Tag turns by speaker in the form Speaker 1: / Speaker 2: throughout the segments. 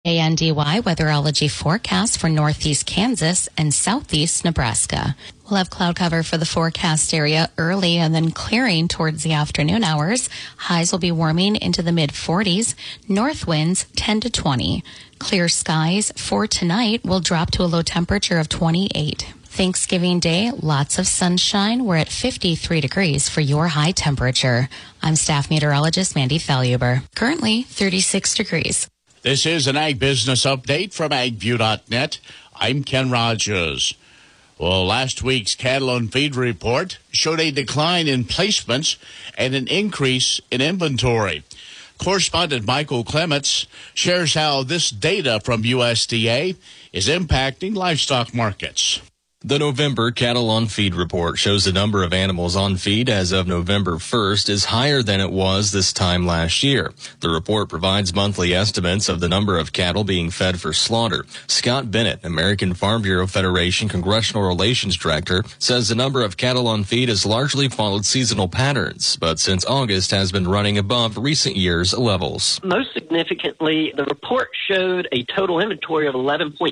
Speaker 1: ANDY weatherology forecast for northeast Kansas and southeast Nebraska. We'll have cloud cover for the forecast area early and then clearing towards the afternoon hours. Highs will be warming into the mid-40s. North winds 10 to 20. Clear skies for tonight will drop to a low temperature of 28. Thanksgiving Day, lots of sunshine. We're at 53 degrees for your high temperature. I'm staff meteorologist Mandy Faluber. Currently 36 degrees.
Speaker 2: This is an Ag Business Update from agview.net. I'm Ken Rogers. Well, last week's cattle and feed report showed a decline in placements and an increase in inventory. Correspondent Michael Clements shares how this data from USDA is impacting livestock markets.
Speaker 3: The November Cattle on Feed report shows the number of animals on feed as of November 1st is higher than it was this time last year. The report provides monthly estimates of the number of cattle being fed for slaughter. Scott Bennett, American Farm Bureau Federation Congressional Relations Director, says the number of cattle on feed has largely followed seasonal patterns, but since August has been running above recent years' levels.
Speaker 4: Most significantly, the report showed a total inventory of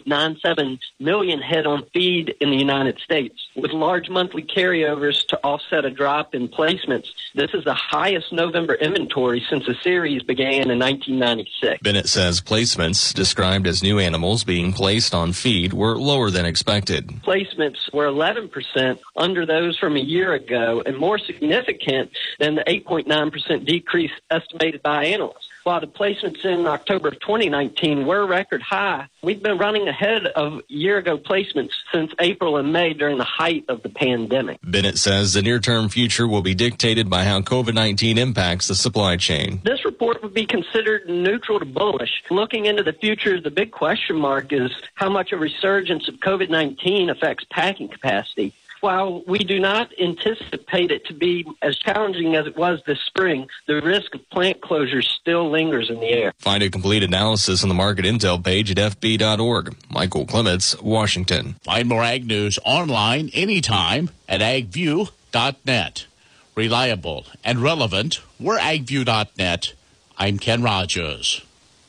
Speaker 4: 11.97 million head on feed in the United States, with large monthly carryovers to offset a drop in placements. This is the highest November inventory since the series began in 1996.
Speaker 3: Bennett says placements, described as new animals being placed on feed, were lower than expected.
Speaker 4: Placements were 11% under those from a year ago and more significant than the 8.9% decrease estimated by analysts. While the placements in October of 2019 were record high, we've been running ahead of year-ago placements since April and May during the height of the pandemic.
Speaker 3: Bennett says the near-term future will be dictated by how COVID-19 impacts the supply chain.
Speaker 4: This report would be considered neutral to bullish. Looking into the future, the big question mark is how much a resurgence of COVID-19 affects packing capacity. While we do not anticipate it to be as challenging as it was this spring, the risk of plant closures still lingers in the air.
Speaker 3: Find a complete analysis on the market intel page at fb.org. Michael Clements, Washington.
Speaker 2: Find more ag news online anytime at agview.net. Reliable and relevant, we're agview.net. I'm Ken Rogers.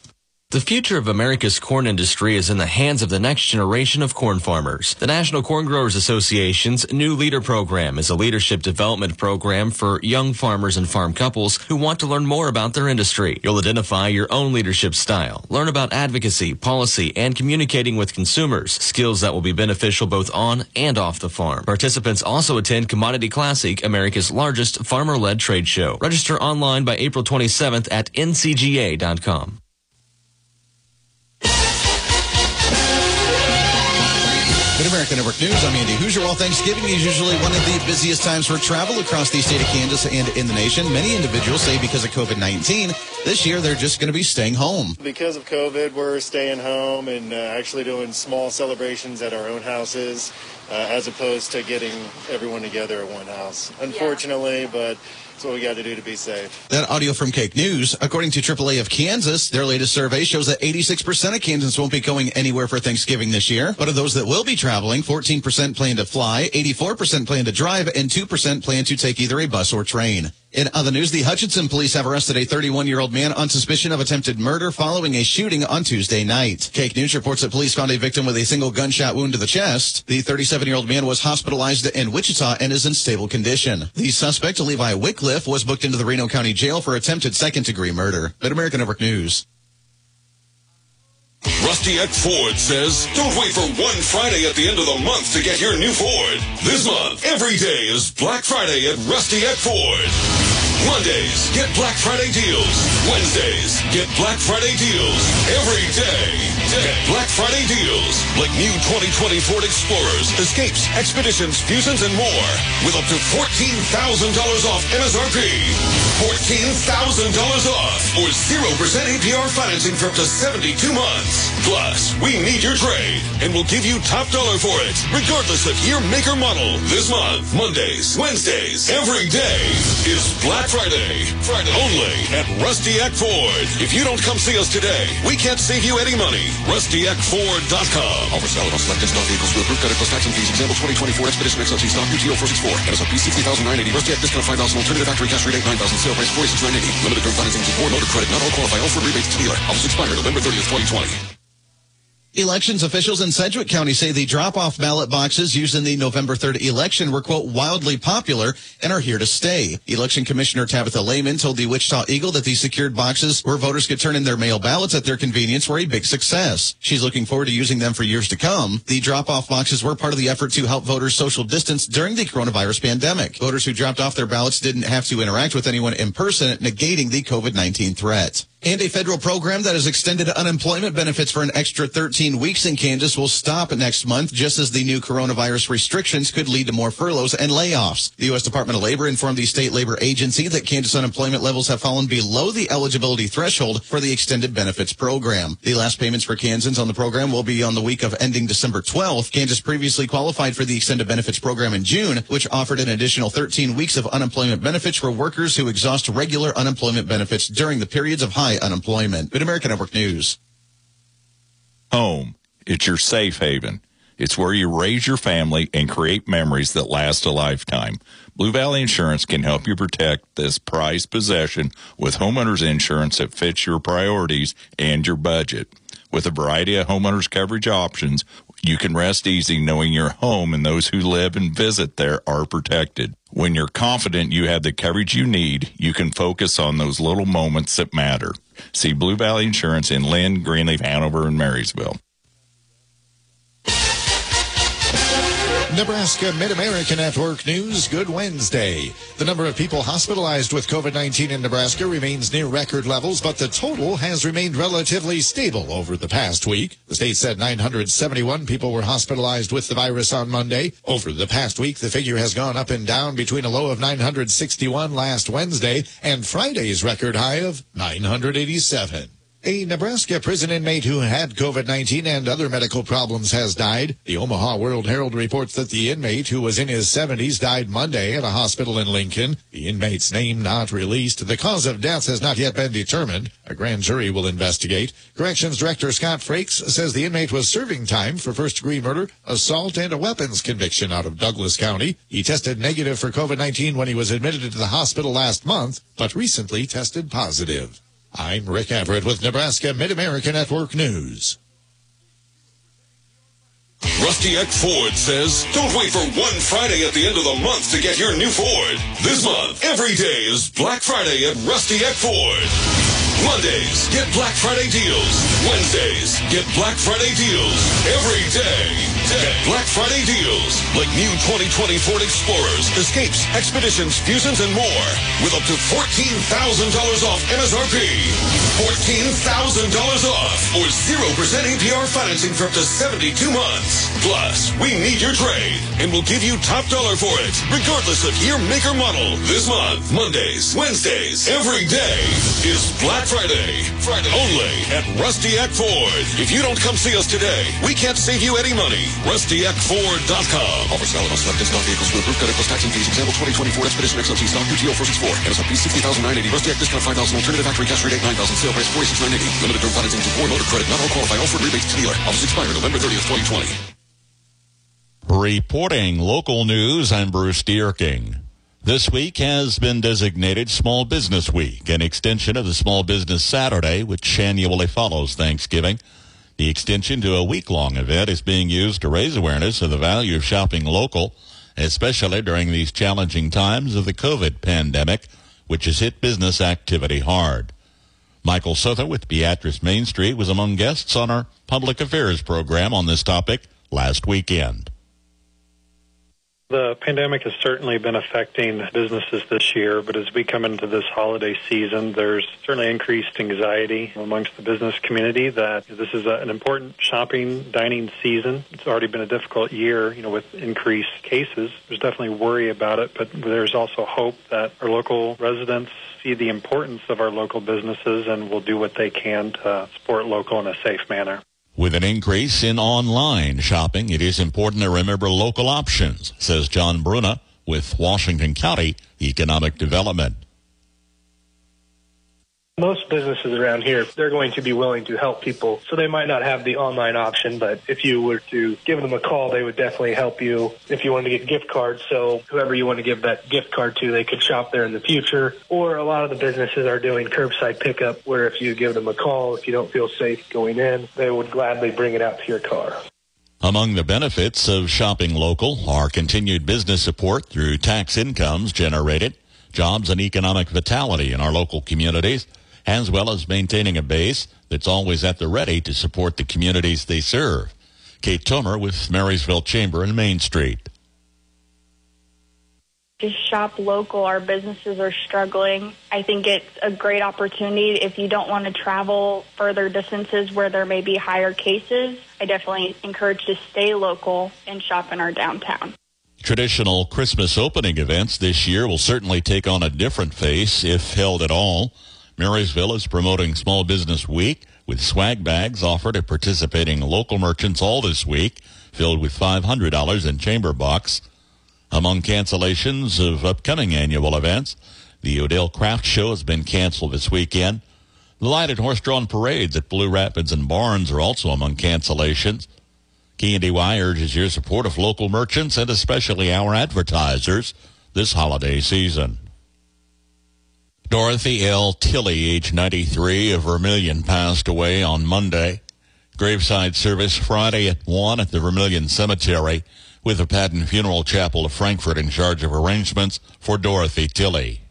Speaker 3: The future of America's corn industry is in the hands of the next generation of corn farmers. The National Corn Growers Association's New Leader Program is a leadership development program for young farmers and farm couples who want to learn more about their industry. You'll identify your own leadership style, learn about advocacy, policy, and communicating with consumers, skills that will be beneficial both on and off the farm. Participants also attend Commodity Classic, America's largest farmer-led trade show. Register online by April 27th at ncga.com.
Speaker 5: Mid-America Network News, I'm Andy Hoosier. Well, Thanksgiving is usually one of the busiest times for travel across the state of Kansas and in the nation. Many individuals say because of COVID-19, this year they're just going to be staying home.
Speaker 6: Because of COVID, we're staying home and actually doing small celebrations at our own houses as opposed to getting everyone together at one house. Unfortunately, but that's what we got to do to be safe.
Speaker 5: That audio from Cake News. According to AAA of Kansas, their latest survey shows that 86% of Kansans won't be going anywhere for Thanksgiving this year. But of those that will be traveling, 14% plan to fly, 84% plan to drive, and 2% plan to take either a bus or train. In other news, the Hutchinson police have arrested a 31-year-old man on suspicion of attempted murder following a shooting on Tuesday night. Cake News reports that police found a victim with a single gunshot wound to the chest. The 37-year-old man was hospitalized in Wichita and is in stable condition. The suspect, Levi Wycliffe, was booked into the Reno County Jail for attempted second-degree murder. Mid-America Network News.
Speaker 7: Rusty Eck Ford says, don't wait for one Friday at the end of the month to get your new Ford. This month, every day is Black Friday at Rusty Eck Ford. Mondays, get Black Friday deals. Wednesdays, get Black Friday deals. Every day, get Black Friday deals. Like new 2020 Ford Explorers, Escapes, Expeditions, Fusions, and more. With up to $14,000 off MSRP. $14,000 off. Or 0% APR financing for up to 72 months. Plus, we need your trade, and we'll give you top dollar for it, regardless of year, make, or model. This month, Mondays, Wednesdays, every day is Black Friday. Only at Rusty Eck Ford. If you don't come see us today, we can't save you any money. RustyEckFord.com.
Speaker 8: Offers valid on selected stock vehicles with approved credit plus tax and fees. Example 2024 Expedition XLT stock UTO 464. MSRP 60,980. Rusty Eck discount 5,000. Alternative factory cash rate 9,000. Sale price 46,980. Limited term financing to 4 motor credit. Not all qualify. All for rebates to dealer. Offers expire November 30th, 2020.
Speaker 5: Elections officials in Sedgwick County say the drop-off ballot boxes used in the November 3rd election were, quote, wildly popular and are here to stay. Election Commissioner Tabitha Lehman told the Wichita Eagle that the secured boxes where voters could turn in their mail ballots at their convenience were a big success. She's looking forward to using them for years to come. The drop-off boxes were part of the effort to help voters social distance during the coronavirus pandemic. Voters who dropped off their ballots didn't have to interact with anyone in person, negating the COVID-19 threat. And a federal program that has extended unemployment benefits for an extra 13 weeks in Kansas will stop next month, just as the new coronavirus restrictions could lead to more furloughs and layoffs. The U.S. Department of Labor informed the state labor agency that Kansas unemployment levels have fallen below the eligibility threshold for the extended benefits program. The last payments for Kansans on the program will be on the week of ending December 12th. Kansas previously qualified for the extended benefits program in June, which offered an additional 13 weeks of unemployment benefits for workers who exhaust regular unemployment benefits during the periods of high unemployment. Good American Network News.
Speaker 9: Home. It's your safe haven. It's where you raise your family and create memories that last a lifetime. Blue Valley Insurance can help you protect this prized possession with homeowners insurance that fits your priorities and your budget. With a variety of homeowners coverage options, you can rest easy knowing your home and those who live and visit there are protected. When you're confident you have the coverage you need, you can focus on those little moments that matter. See Blue Valley Insurance in Lynn, Greenleaf, Hanover, and Marysville.
Speaker 10: Nebraska Mid-America Network News. Good Wednesday. The number of people hospitalized with COVID-19 in Nebraska remains near record levels, but the total has remained relatively stable over the past week. The state said 971 people were hospitalized with the virus on Monday. Over the past week, the figure has gone up and down between a low of 961 last Wednesday and Friday's record high of 987. A Nebraska prison inmate who had COVID-19 and other medical problems has died. The Omaha World Herald reports that the inmate, who was in his 70s, died Monday at a hospital in Lincoln. The inmate's name not released. The cause of death has not yet been determined. A grand jury will investigate. Corrections Director Scott Frakes says the inmate was serving time for first-degree murder, assault, and a weapons conviction out of Douglas County. He tested negative for COVID-19 when he was admitted to the hospital last month, but recently tested positive. I'm Rick Everett with Nebraska Mid-America Network News.
Speaker 7: Rusty Eck Ford says, don't wait for one Friday at the end of the month to get your new Ford. This month, every day is Black Friday at Rusty Eck Ford. Mondays, get Black Friday deals. Wednesdays, get Black Friday deals. Every day, get Black Friday deals. Like new 2020 Ford Explorers, Escapes, Expeditions, Fusions, and more. With up to $14,000 off MSRP. $14,000 off. Or 0% APR financing for up to 72 months. Plus, we need your trade. And we'll give you top dollar for it, regardless of year, make, or model. This month, Mondays, Wednesdays, every day is Black Friday. Only at Rusty Eck Ford. If you don't come see us today, we can't save you any money. RustyEckFord.com.
Speaker 8: Offers valid on selected stock vehicles with approved credit plus tax and fees. Example 2024 Expedition XLT stock UTO 464. MSRP 60,980. Rusty Eck discount 5,000. Alternative factory cash rate 9,000. Sale price 46,980. Limited term financing to 4 motor credit. Not all qualify. All for rebates to dealer. Offers expire November 30th, 2020.
Speaker 11: Reporting local news, I'm Bruce Dierking. This week has been designated Small Business Week, an extension of the Small Business Saturday, which annually follows Thanksgiving. The extension to a week-long event is being used to raise awareness of the value of shopping local, especially during these challenging times of the COVID pandemic, which has hit business activity hard. Michael Souther with Beatrice Main Street was among guests on our public affairs program on this topic last weekend.
Speaker 12: The pandemic has certainly been affecting businesses this year, but as we come into this holiday season, there's certainly increased anxiety amongst the business community that this is an important shopping, dining season. It's already been a difficult year, with increased cases. There's definitely worry about it, but there's also hope that our local residents see the importance of our local businesses and will do what they can to support local in a safe manner.
Speaker 11: With an increase in online shopping, it is important to remember local options, says John Bruna with Washington County Economic Development.
Speaker 13: Most businesses around here, they're going to be willing to help people, so they might not have the online option, but if you were to give them a call, they would definitely help you if you wanted to get gift cards. So whoever you want to give that gift card to, they could shop there in the future. Or a lot of the businesses are doing curbside pickup, where if you give them a call, if you don't feel safe going in, they would gladly bring it out to your car.
Speaker 11: Among the benefits of shopping local are continued business support through tax incomes generated, jobs and economic vitality in our local communities, as well as maintaining a base that's always at the ready to support the communities they serve. Kate Tomer with Marysville Chamber and Main Street.
Speaker 14: Just shop local. Our businesses are struggling. I think it's a great opportunity if you don't want to travel further distances where there may be higher cases. I definitely encourage to stay local and shop in our downtown.
Speaker 11: Traditional Christmas opening events this year will certainly take on a different face if held at all. Marysville is promoting Small Business Week with swag bags offered at participating local merchants all this week, filled with $500 in chamber bucks. Among cancellations of upcoming annual events, the Odell Craft Show has been canceled this weekend. The lighted horse-drawn parades at Blue Rapids and Barnes are also among cancellations. KNDY urges your support of local merchants and especially our advertisers this holiday season. Dorothy L. Tilley, age 93, of Vermilion, passed away on Monday. Graveside service Friday at 1 at the Vermilion Cemetery, with the Patton Funeral Chapel of Frankfort in charge of arrangements for Dorothy Tilley.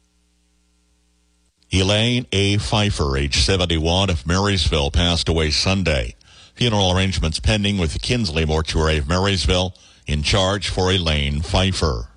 Speaker 11: Elaine A. Pfeiffer, age 71, of Marysville, passed away Sunday. Funeral arrangements pending with the Kinsley Mortuary of Marysville, in charge for Elaine Pfeiffer.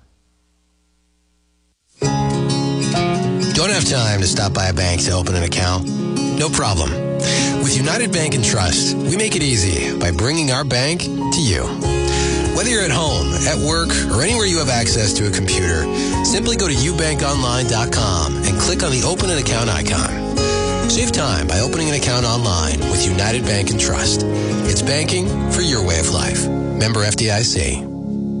Speaker 15: Don't have time to stop by a bank to open an account? No problem. With United Bank and Trust, we make it easy by bringing our bank to you. Whether you're at home, at work, or anywhere you have access to a computer, simply go to ubankonline.com and click on the Open an Account icon. Save time by opening an account online with United Bank and Trust. It's banking for your way of life. Member FDIC.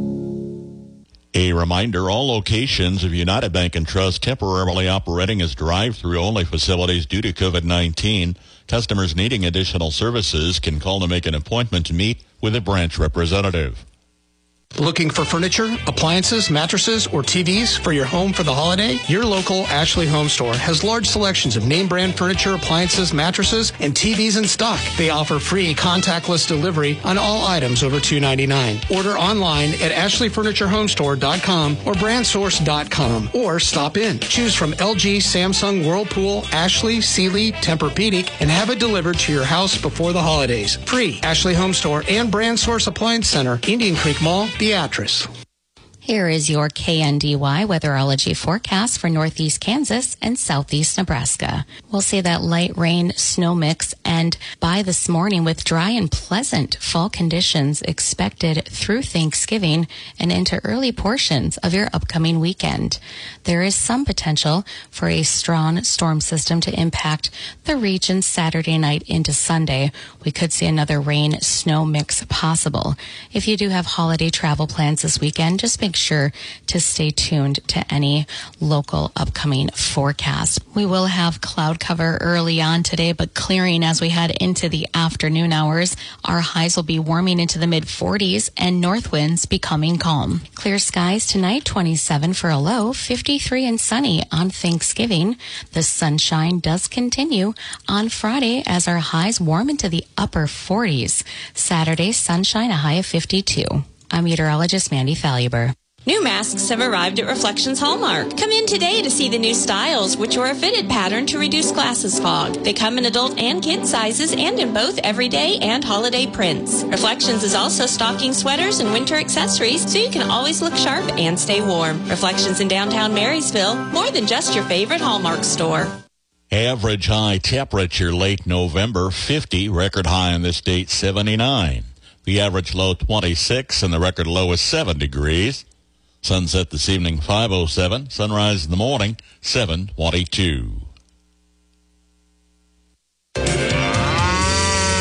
Speaker 11: A reminder, all locations of United Bank and Trust temporarily operating as drive-through only facilities due to COVID-19. Customers needing additional services can call to make an appointment to meet with a branch representative.
Speaker 16: Looking for furniture, appliances, mattresses, or TVs for your home for the holiday? Your local Ashley Home Store has large selections of name brand furniture, appliances, mattresses, and TVs in stock. They offer free contactless delivery on all items over $2.99. Order online at ashleyfurniturehomestore.com or brandsource.com or stop in. Choose from LG, Samsung, Whirlpool, Ashley, Sealy, Tempur-Pedic, and have it delivered to your house before the holidays. Free. Ashley Home Store and Brand Source Appliance Center, Indian Creek Mall, Beatrice.
Speaker 1: Here is your KNDY weatherology forecast for northeast Kansas and southeast Nebraska. We'll see that light rain snow mix, and by this morning with dry and pleasant fall conditions expected through Thanksgiving and into early portions of your upcoming weekend. There is some potential for a strong storm system to impact the region Saturday night into Sunday. We could see another rain snow mix possible. If you do have holiday travel plans this weekend, just make sure to stay tuned to any local upcoming forecast. We will have cloud cover early on today, but clearing as we head into the afternoon hours. Our highs will be warming into the mid-40s and north winds becoming calm. Clear skies tonight, 27 for a low, 53 and sunny on Thanksgiving. The sunshine does continue on Friday as our highs warm into the upper 40s. Saturday, sunshine, a high of 52. I'm meteorologist Mandy Faluber.
Speaker 17: New masks have arrived at Reflections Hallmark. Come in today to see the new styles, which are a fitted pattern to reduce glasses fog. They come in adult and kid sizes and in both everyday and holiday prints. Reflections is also stocking sweaters and winter accessories, so you can always look sharp and stay warm. Reflections in downtown Marysville, more than just your favorite Hallmark store.
Speaker 11: Average high temperature late November, 50. Record high in this date, 79. The average low, 26, and the record low is 7 degrees. Sunset this evening, 5:07. Sunrise in the morning, 7:22.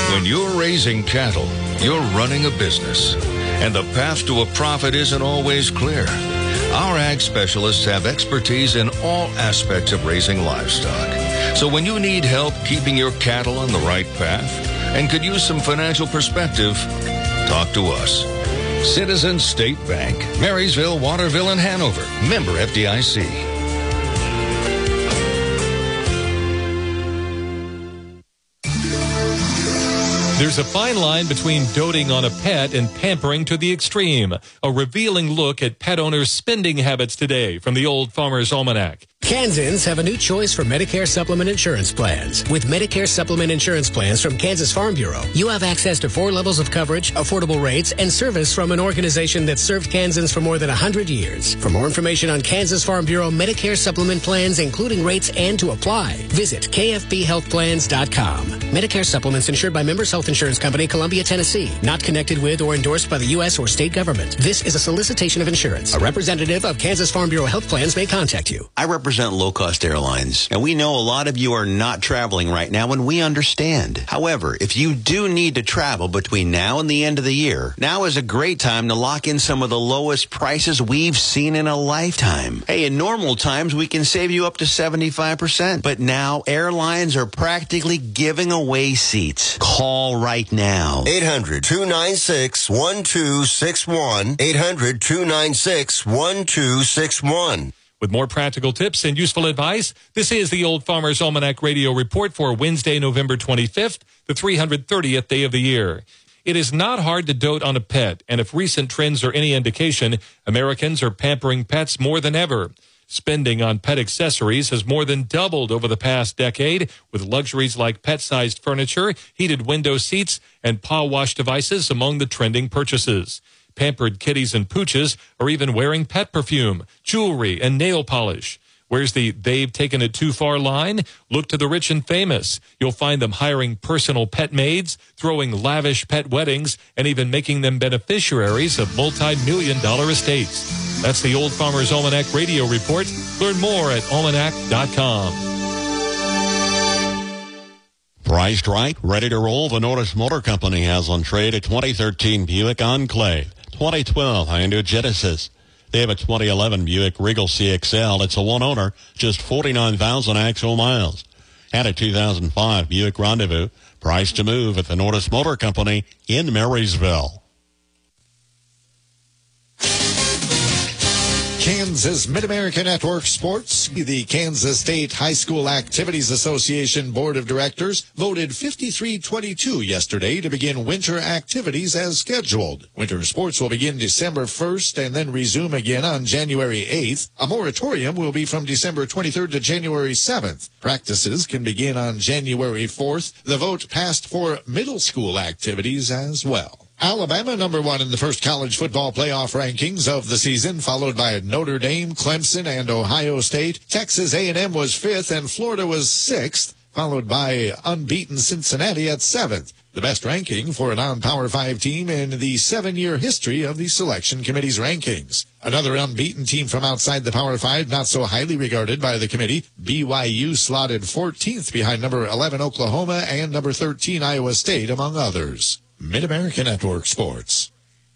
Speaker 18: When you're raising cattle, you're running a business, and the path to a profit isn't always clear. Our ag specialists have expertise in all aspects of raising livestock. So when you need help keeping your cattle on the right path and could use some financial perspective, talk to us. Citizens State Bank, Marysville, Waterville, and Hanover. Member FDIC.
Speaker 19: There's a fine line between doting on a pet and pampering to the extreme. A revealing look at pet owners' spending habits today from the Old Farmer's Almanac.
Speaker 20: Kansans have a new choice for Medicare supplement insurance plans. With Medicare supplement insurance plans from Kansas Farm Bureau, you have access to 4 levels of coverage, affordable rates, and service from an organization that's served Kansans for more than 100 years. For more information on Kansas Farm Bureau Medicare supplement plans, including rates and to apply, visit kfbhealthplans.com. Medicare supplements insured by Members Health Insurance Company, Columbia, Tennessee. Not connected with or endorsed by the U.S. or state government. This is a solicitation of insurance. A representative of Kansas Farm Bureau Health Plans may contact you.
Speaker 21: I represent low-cost airlines, and we know a lot of you are not traveling right now, and we understand. However, if you do need to travel between now and the end of the year, now is a great time to lock in some of the lowest prices we've seen in a lifetime. Hey, in normal times, we can save you up to 75%, but now airlines are practically giving away seats. Call right now.
Speaker 22: 800-296-1261. 800-296-1261.
Speaker 19: With more practical tips and useful advice, this is the Old Farmer's Almanac Radio Report for Wednesday, November 25th, the 330th day of the year. It is not hard to dote on a pet, and if recent trends are any indication, Americans are pampering pets more than ever. Spending on pet accessories has more than doubled over the past decade, with luxuries like pet-sized furniture, heated window seats, and paw wash devices among the trending purchases. Pampered kitties and pooches are even wearing pet perfume, jewelry, and nail polish. Where's the "they've taken it too far" line? Look to the rich and famous. You'll find them hiring personal pet maids, throwing lavish pet weddings, and even making them beneficiaries of multi-million-dollar estates. That's the Old Farmer's Almanac Radio Report. Learn more at almanac.com.
Speaker 11: Priced right, ready to roll, the Norris Motor Company has on trade a 2013 Buick Enclave, 2012 Hyundai Genesis. They have a 2011 Buick Regal CXL. It's a one-owner, just 49,000 actual miles. And a 2005 Buick Rendezvous, priced to move at the Norris Motor Company in Marysville.
Speaker 10: Kansas Mid-America Network Sports. The Kansas State High School Activities Association Board of Directors voted 53-22 yesterday to begin winter activities as scheduled. Winter sports will begin December 1st and then resume again on January 8th. A moratorium will be from December 23rd to January 7th. Practices can begin on January 4th. The vote passed for middle school activities as well. Alabama number 1 in the first college football playoff rankings of the season, followed by Notre Dame, Clemson, and Ohio State. Texas A&M was 5th, and Florida was 6th, followed by unbeaten Cincinnati at 7th. The best ranking for a non-Power 5 team in the 7-year history of the selection committee's rankings. Another unbeaten team from outside the Power 5, not so highly regarded by the committee. BYU slotted 14th behind number 11 Oklahoma and number 13 Iowa State, among others. Mid-America Network Sports.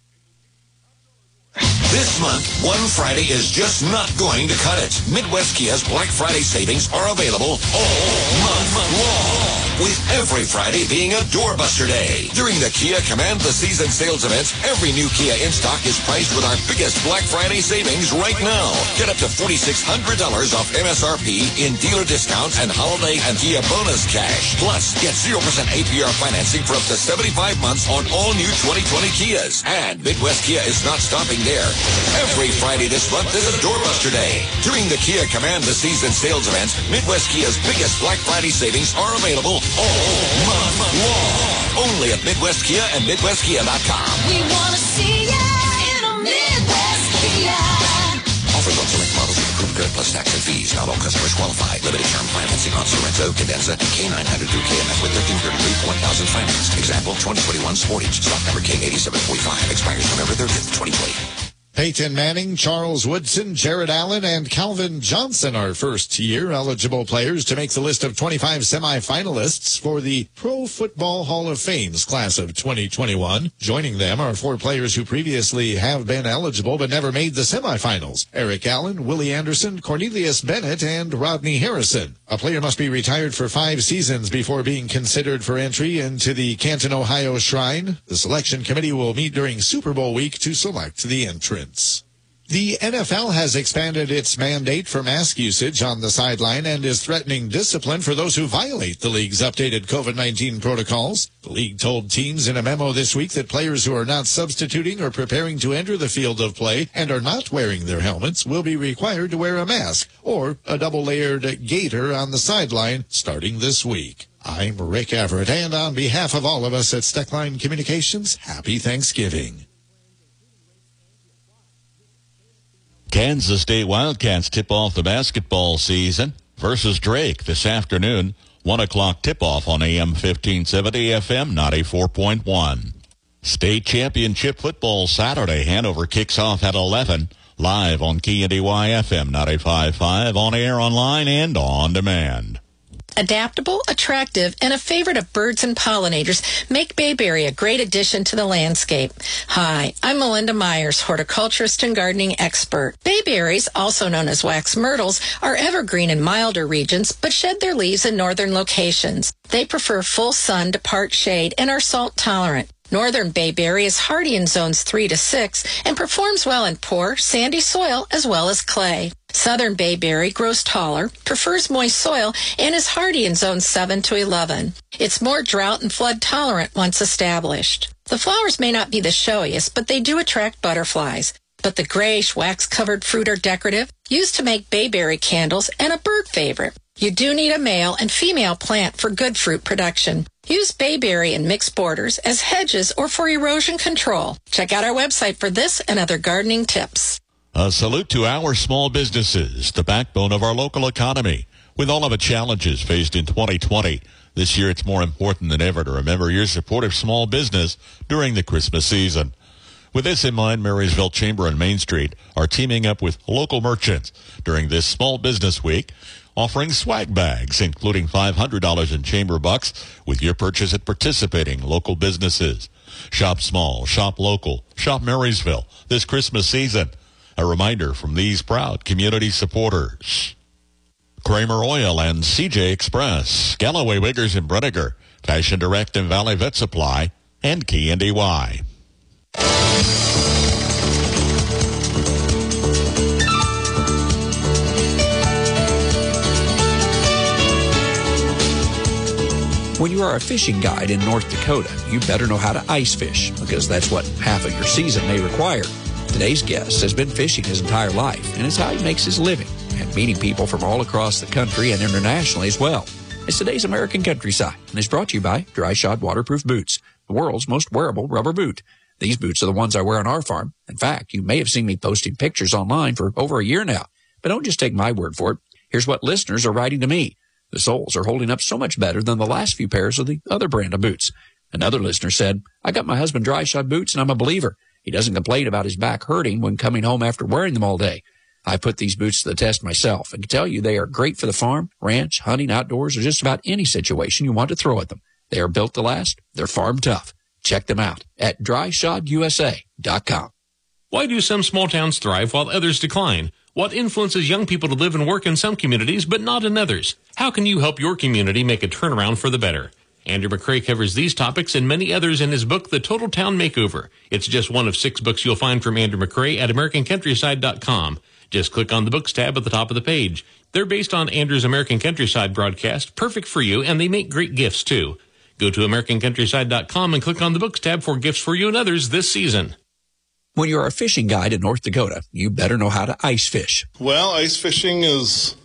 Speaker 7: This month, one Friday is just not going to cut it. Midwest Kia's Black Friday savings are available all month long, with every Friday being a doorbuster day. During the Kia Command the Season sales events, every new Kia in stock is priced with our biggest Black Friday savings right now. Get up to $4,600 off MSRP in dealer discounts and holiday and Kia bonus cash. Plus, get 0% APR financing for up to 75 months on all new 2020 Kias. And Midwest Kia is not stopping there. Every Friday this month is a doorbuster day. During the Kia Command the Season sales events, Midwest Kia's biggest Black Friday savings are available all month long. Only at Midwest Kia and MidwestKia.com.
Speaker 23: We want to see ya in a Midwest Kia.
Speaker 7: Offers on select models with approved credit plus tax and fees. Not all customers qualify. Limited term financing on Sorrento, Cadenza, and K900 through KMF with 1333 1000 financed. Example, 2021 Sportage. Stock number K8745. Expires November 30th, 2020.
Speaker 10: Peyton Manning, Charles Woodson, Jared Allen, and Calvin Johnson are first-year eligible players to make the list of 25 semifinalists for the Pro Football Hall of Fame's class of 2021. Joining them are 4 players who previously have been eligible but never made the semifinals: Eric Allen, Willie Anderson, Cornelius Bennett, and Rodney Harrison. A player must be retired for 5 seasons before being considered for entry into the Canton, Ohio Shrine. The selection committee will meet during Super Bowl week to select the entrants. The NFL has expanded its mandate for mask usage on the sideline and is threatening discipline for those who violate the league's updated COVID-19 protocols. The league told teams in a memo this week that players who are not substituting or preparing to enter the field of play and are not wearing their helmets will be required to wear a mask or a double-layered gaiter on the sideline starting this week. I'm Rick Everett, and on behalf of all of us at Steckline Communications, happy Thanksgiving.
Speaker 11: Kansas State Wildcats tip off the basketball season versus Drake this afternoon. 1 o'clock tip-off on AM 1570, FM 94.1. State Championship football Saturday. Hanover kicks off at 11. Live on KNDY FM 95.5, on air, online, and on demand.
Speaker 2: Adaptable, attractive, and a favorite of birds and pollinators make Bayberry a great addition to the landscape. Hi, I'm Melinda Myers, horticulturist and gardening expert. Bayberries, also known as wax myrtles, are evergreen in milder regions, but shed their leaves in northern locations. They prefer full sun to part shade and are salt tolerant. Northern bayberry is hardy in zones 3 to 6 and performs well in poor, sandy soil as well as clay. Southern bayberry grows taller, prefers moist soil, and is hardy in zones 7 to 11. It's more drought and flood tolerant once established. The flowers may not be the showiest, but they do attract butterflies. But the grayish wax-covered fruit are decorative, used to make bayberry candles, and a bird favorite. You do need a male and female plant for good fruit production. Use bayberry in mixed borders as hedges or for erosion control. Check out our website for this and other gardening tips.
Speaker 11: A salute to our small businesses, the backbone of our local economy. With all of the challenges faced in 2020, this year it's more important than ever to remember your support of small business during the Christmas season. With this in mind, Marysville Chamber and Main Street are teaming up with local merchants during this Small Business Week, offering swag bags, including $500 in chamber bucks with your purchase at participating local businesses. Shop small, shop local, shop Marysville this Christmas season. A reminder from these proud community supporters. Kramer Oil and CJ Express, Galloway Wiggers and Brediger, Fashion Direct and Valley Vet Supply, and KNDY.
Speaker 3: When you are a fishing guide in North Dakota, you better know how to ice fish, because that's what half of your season may require. Today's guest has been fishing his entire life, and it's how he makes his living, and meeting people from all across the country and internationally as well. It's today's American Countryside, and is brought to you by Dry Shod Waterproof Boots, the world's most wearable rubber boot. These boots are the ones I wear on our farm. In fact, you may have seen me posting pictures online for over a year now. But don't just take my word for it. Here's what listeners are writing to me. The soles are holding up so much better than the last few pairs of the other brand of boots. Another listener said, I got my husband Dry Shod boots and I'm a believer. He doesn't complain about his back hurting when coming home after wearing them all day. I put these boots to the test myself and can tell you they are great for the farm, ranch, hunting, outdoors, or just about any situation you want to throw at them. They are built to last. They're farm tough. Check them out at dryshodusa.com.
Speaker 4: Why do some small towns thrive while others decline? What influences young people to live and work in some communities but not in others? How can you help your community make a turnaround for the better? Andrew McCrae covers these topics and many others in his book, The Total Town Makeover. It's just one of 6 books you'll find from Andrew McCrae at AmericanCountryside.com. Just click on the Books tab at the top of the page. They're based on Andrew's American Countryside broadcast, perfect for you, and they make great gifts, too. Go to AmericanCountryside.com and click on the Books tab for gifts for you and others this season.
Speaker 3: When you're a fishing guide in North Dakota, you better know how to ice fish.
Speaker 24: Well, ice fishing is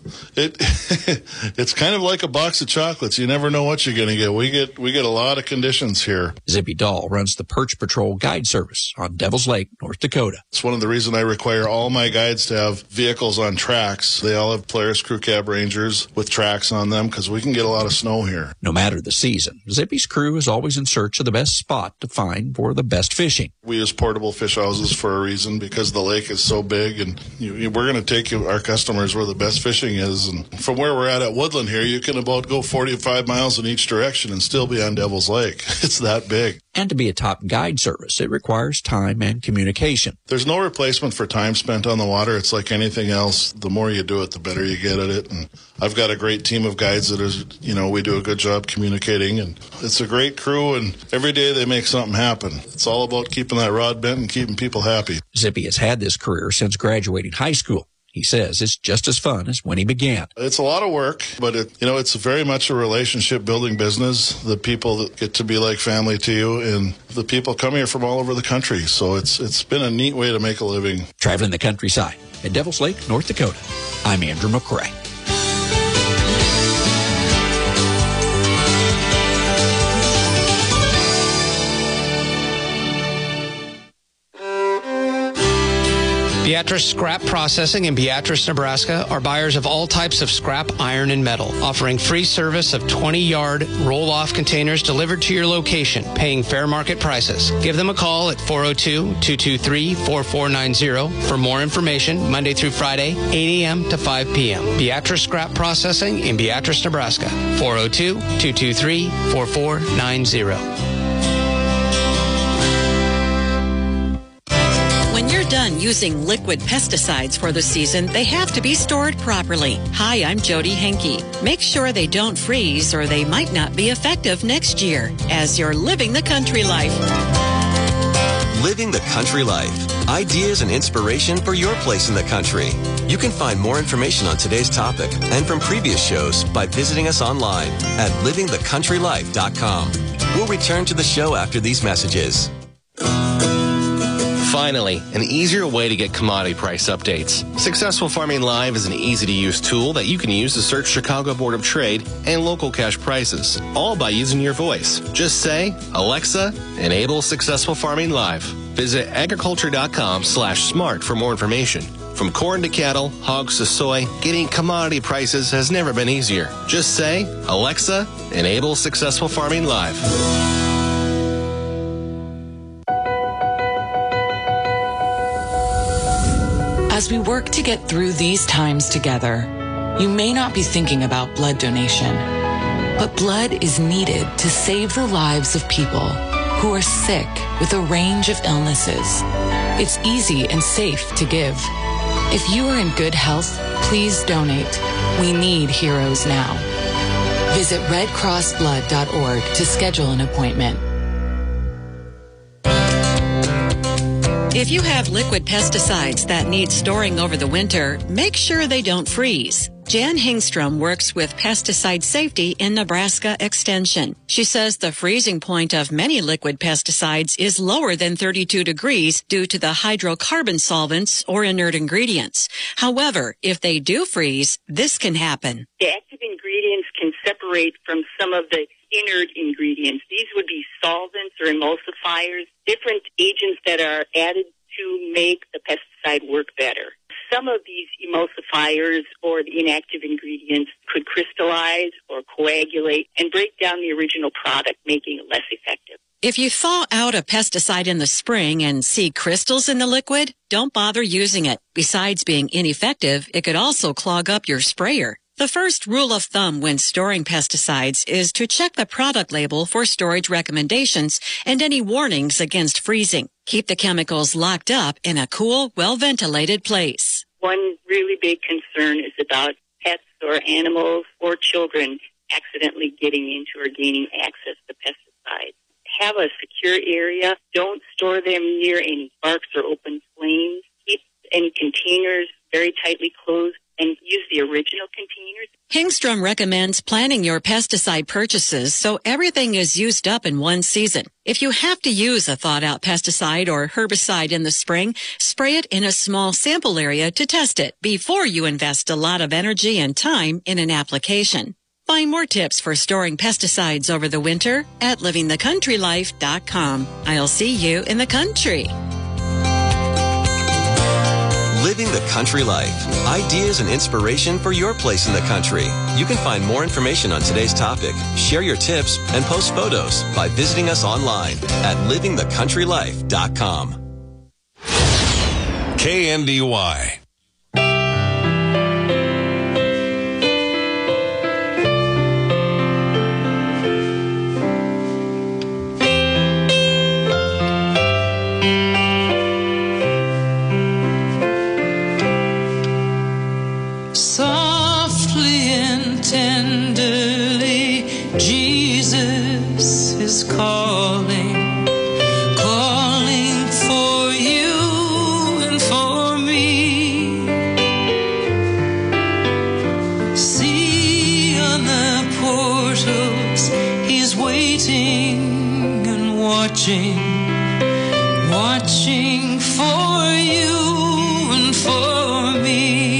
Speaker 24: it's kind of like a box of chocolates. You never know what you're going to get. We get a lot of conditions here.
Speaker 3: Zippy Dahl runs the Perch Patrol Guide Service on Devil's Lake, North Dakota.
Speaker 24: It's one of the reasons I require all my guides to have vehicles on tracks. They all have Polaris Crew Cab Rangers with tracks on them because we can get a lot of snow here.
Speaker 3: No matter the season, Zippy's crew is always in search of the best spot to find for the best fishing.
Speaker 24: We use portable fish houses houses for a reason because the lake is so big, and we're going to take our customers where the best fishing is. And from where we're at Woodland here, you can about go 45 miles in each direction and still be on Devil's Lake. It's that big.
Speaker 3: And to be a top guide service, it requires time and communication.
Speaker 24: There's no replacement for time spent on the water. It's like anything else. The more you do it, the better you get at it. And I've got a great team of guides that is, we do a good job communicating, and it's a great crew, and every day they make something happen. It's all about keeping that rod bent and keeping people happy.
Speaker 3: Zippy has had this career since graduating high school. He says it's just as fun as when he began.
Speaker 24: It's a lot of work, but it's very much a relationship building business. The people that get to be like family to you, and the people come here from all over the country. So it's been a neat way to make a living.
Speaker 3: Traveling the countryside at Devil's Lake, North Dakota. I'm Andrew McCrae.
Speaker 16: Beatrice Scrap Processing in Beatrice, Nebraska are buyers of all types of scrap iron and metal, offering free service of 20-yard roll-off containers delivered to your location, paying fair market prices. Give them a call at 402-223-4490 for more information, Monday through Friday, 8 a.m. to 5 p.m. Beatrice Scrap Processing in Beatrice, Nebraska, 402-223-4490.
Speaker 5: When you're done using liquid pesticides for the season, they have to be stored properly. Hi, I'm Jody Henke. Make sure they don't freeze or they might not be effective next year as you're living the country life.
Speaker 6: Living the country life. Ideas and inspiration for your place in the country. You can find more information on today's topic and from previous shows by visiting us online at livingthecountrylife.com. We'll return to the show after these messages.
Speaker 8: Finally, an easier way to get commodity price updates. Successful Farming Live is an easy-to-use tool that you can use to search Chicago Board of Trade and local cash prices, all by using your voice. Just say, Alexa, enable Successful Farming Live. Visit agriculture.com/smart for more information. From corn to cattle, hogs to soy, getting commodity prices has never been easier. Just say, Alexa, enable Successful Farming Live.
Speaker 9: As we work to get through these times together, you may not be thinking about blood donation, but blood is needed to save the lives of people who are sick with a range of illnesses. It's easy and safe to give. If you are in good health, please donate. We need heroes now. Visit redcrossblood.org to schedule an appointment.
Speaker 5: If you have liquid pesticides that need storing over the winter, make sure they don't freeze. Jan Hingstrom works with pesticide safety in Nebraska Extension. She says the freezing point of many liquid pesticides is lower than 32 degrees due to the hydrocarbon solvents or inert ingredients. However, if they do freeze, this can happen.
Speaker 25: The active ingredients can separate from some of the inert ingredients. These would be solvents or emulsifiers, different agents that are added to make the pesticide work better. Some of these emulsifiers or the inactive ingredients could crystallize or coagulate and break down the original product, making it less effective.
Speaker 5: If you thaw out a pesticide in the spring and see crystals in the liquid, don't bother using it. Besides being ineffective, it could also clog up your sprayer. The first rule of thumb when storing pesticides is to check the product label for storage recommendations and any warnings against freezing. Keep the chemicals locked up in a cool, well-ventilated place.
Speaker 25: One really big concern is about pets or animals or children accidentally getting into or gaining access to pesticides. Have a secure area. Don't store them near any sparks or open flames. Keep any containers very tightly closed and use the original containers.
Speaker 5: Hingstrom recommends planning your pesticide purchases so everything is used up in one season. If you have to use a thawed-out pesticide or herbicide in the spring, spray it in a small sample area to test it before you invest a lot of energy and time in an application. Find more tips for storing pesticides over the winter at livingthecountrylife.com. I'll see you in the country.
Speaker 6: Living the Country Life. Ideas and inspiration for your place in the country. You can find more information on today's topic, share your tips, and post photos by visiting us online at livingthecountrylife.com.
Speaker 7: KNDY.
Speaker 1: Softly and tenderly, Jesus is calling, calling for you and for me. See on the portals, he's waiting and watching, watching for you and for me.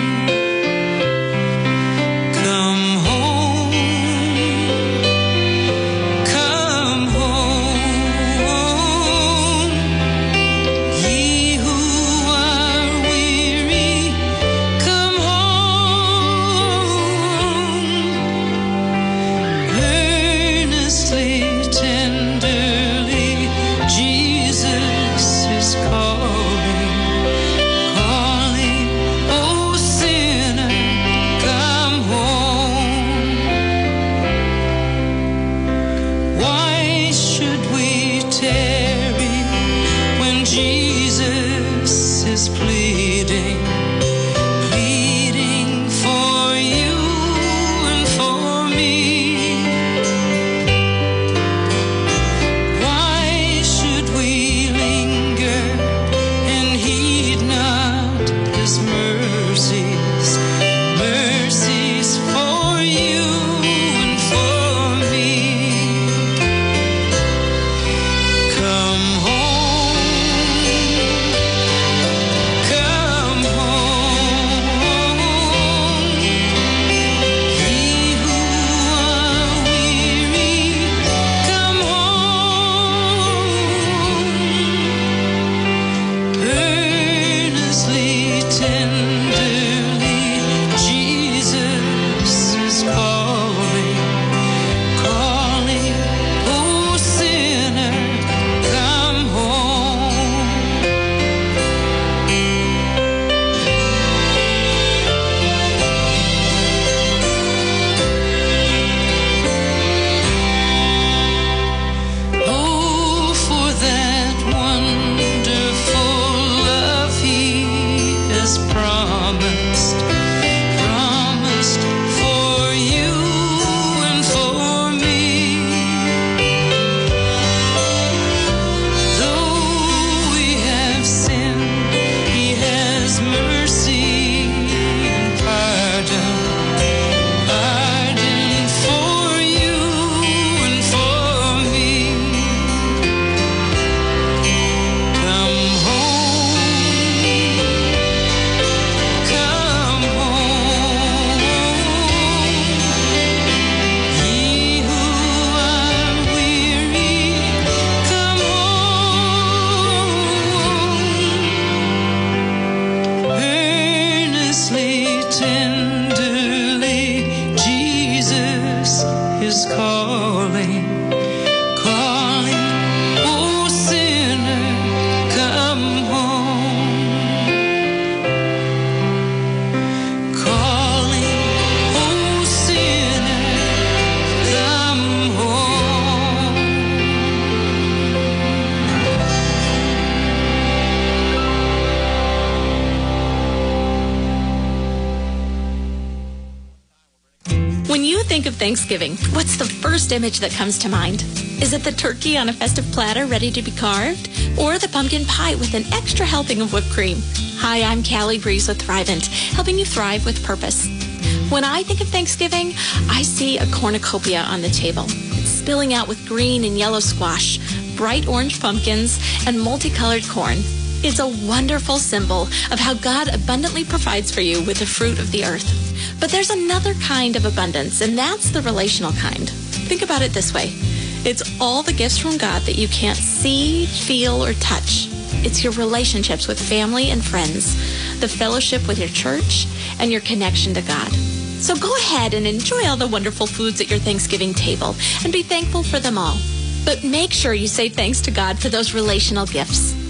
Speaker 17: When you think of Thanksgiving, what's the first image that comes to mind? Is it the turkey on a festive platter ready to be carved? Or the pumpkin pie with an extra helping of whipped cream? Hi, I'm Callie Breeze with Thrivent, helping you thrive with purpose. When I think of Thanksgiving, I see a cornucopia on the table. It's spilling out with green and yellow squash, bright orange pumpkins, and multicolored corn. It's a wonderful symbol of how God abundantly provides for you with the fruit of the earth. But there's another kind of abundance, and that's the relational kind. Think about it this way. It's all the gifts from God that you can't see, feel, or touch. It's your relationships with family and friends, the fellowship with your church, and your connection to God. So go ahead and enjoy all the wonderful foods at your Thanksgiving table and be thankful for them all. But make sure you say thanks to God for those relational gifts.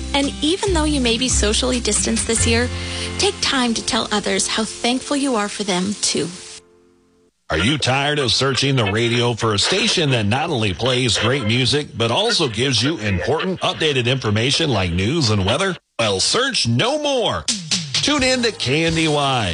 Speaker 17: And even though you may be socially distanced this year, take time to tell others how thankful you are for them, too.
Speaker 12: Are you tired of searching the radio for a station that not only plays great music, but also gives you important, updated information like news and weather? Well, search no more. Tune in to KNDY.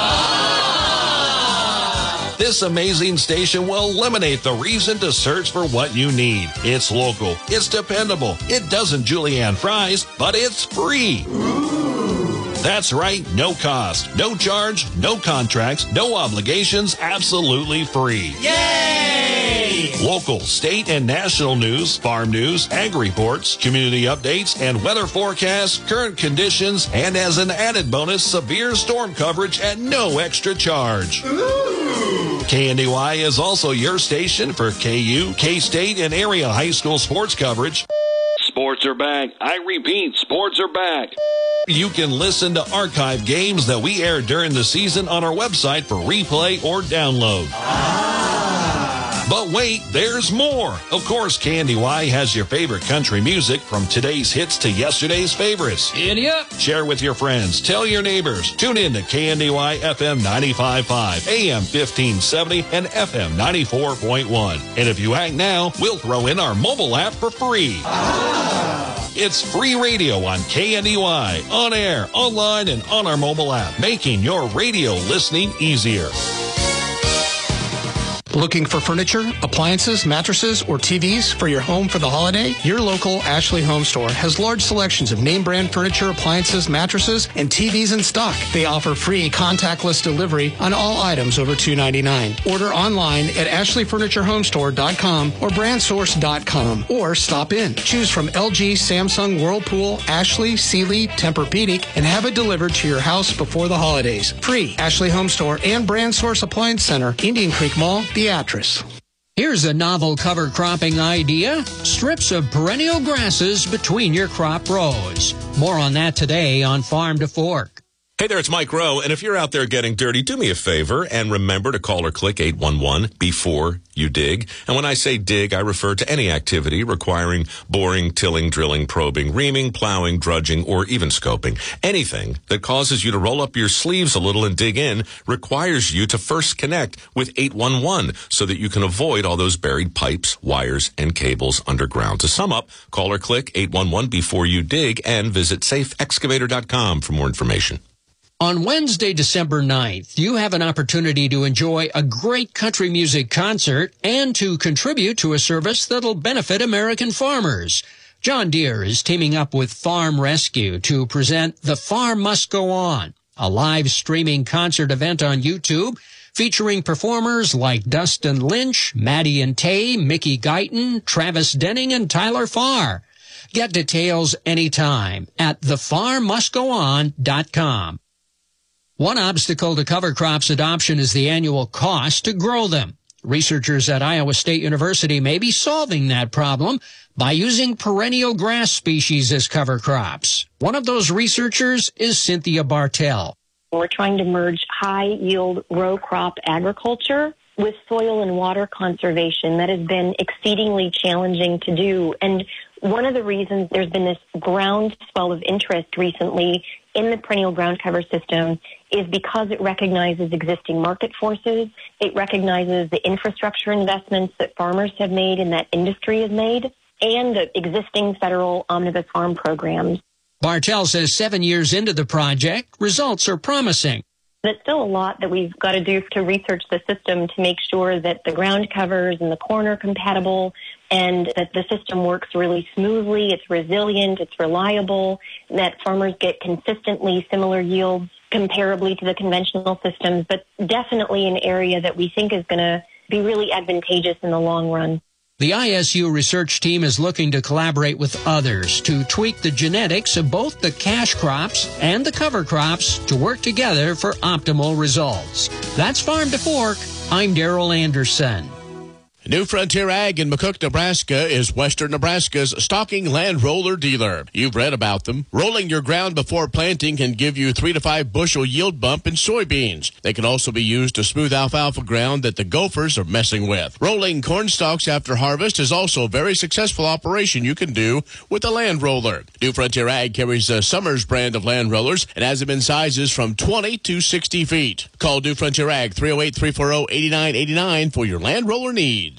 Speaker 12: This amazing station will eliminate the reason to search for what you need. It's local. It's dependable. It doesn't julienne fries, but it's free. That's right, no cost, no charge, no contracts, no obligations, absolutely free. Yay! Local, state, and national news, farm news, ag reports, community updates, and weather forecasts, current conditions, and as an added bonus, severe storm coverage at no extra charge. Ooh. KNDY is also your station for KU, K-State, and area high school sports coverage. Sports are back. I repeat, sports are back. You can listen to archive games that we air during the season on our website for replay or download. But wait, there's more. Of course, KNDY has your favorite country music from today's hits to yesterday's favorites. Giddy up. Share with your friends. Tell your neighbors. Tune in to KNDY FM 95.5, AM 1570, and FM 94.1. And if you act now, we'll throw in our mobile app for free. It's free radio on KNDY, on air, online, and on our mobile app, making your radio listening easier.
Speaker 16: Looking for furniture, appliances, mattresses, or TVs for your home for the holiday? Your local Ashley Home Store has large selections of name brand furniture, appliances, mattresses, and TVs in stock. They offer free contactless delivery on all items over $2.99. Order online at ashleyfurniturehomestore.com or brandsource.com or stop in. Choose from LG, Samsung, Whirlpool, Ashley, Sealy, Tempur-Pedic, and have it delivered to your house before the holidays. Free. Ashley Home Store and Brand Source Appliance Center, Indian Creek Mall, Beatrice.
Speaker 13: Here's a novel cover cropping idea. Strips of perennial grasses between your crop rows. More on that today on Farm to Fork.
Speaker 14: Hey there, it's Mike Rowe, and if you're out there getting dirty, do me a favor and remember to call or click 811 before you dig. And when I say dig, I refer to any activity requiring boring, tilling, drilling, probing, reaming, plowing, drudging, or even scoping. Anything that causes you to roll up your sleeves a little and dig in requires you to first connect with 811 so that you can avoid all those buried pipes, wires, and cables underground. To sum up, call or click 811 before you dig and visit safeexcavator.com for more information.
Speaker 13: On Wednesday, December 9th, you have an opportunity to enjoy a great country music concert and to contribute to a service that'll benefit American farmers. John Deere is teaming up with Farm Rescue to present The Farm Must Go On, a live streaming concert event on YouTube featuring performers like Dustin Lynch, Maddie and Tay, Mickey Guyton, Travis Denning, and Tyler Farr. Get details anytime at thefarmmustgoon.com. One obstacle to cover crops adoption is the annual cost to grow them. Researchers at Iowa State University may be solving that problem by using perennial grass species as cover crops. One of those researchers is Cynthia Bartell.
Speaker 15: We're trying to merge high-yield row crop agriculture with soil and water conservation that has been exceedingly challenging to do. And one of the reasons there's been this groundswell of interest recently in the perennial ground cover system is because it recognizes existing market forces. It recognizes the infrastructure investments that farmers have made and that industry has made, and the existing federal omnibus farm programs.
Speaker 13: Bartell says 7 years into the project, results are promising.
Speaker 15: There's still a lot that we've got to do to research the system to make sure that the ground covers and the corn are compatible and that the system works really smoothly, it's resilient, it's reliable, that farmers get consistently similar yields comparably to the conventional systems, but definitely an area that we think is going to be really advantageous in the long run.
Speaker 13: The ISU research team is looking to collaborate with others to tweak the genetics of both the cash crops and the cover crops to work together for optimal results. That's Farm to Fork. I'm Darrell Anderson.
Speaker 18: New Frontier Ag in McCook, Nebraska is Western Nebraska's stocking land roller dealer. You've read about them. Rolling your ground before planting can give you 3 to 5 bushel yield bump in soybeans. They can also be used to smooth alfalfa ground that the gophers are messing with. Rolling corn stalks after harvest is also a very successful operation you can do with a land roller. New Frontier Ag carries the Summers brand of land rollers and has them in sizes from 20 to 60 feet. Call New Frontier Ag 308-340-8989 for your land roller needs.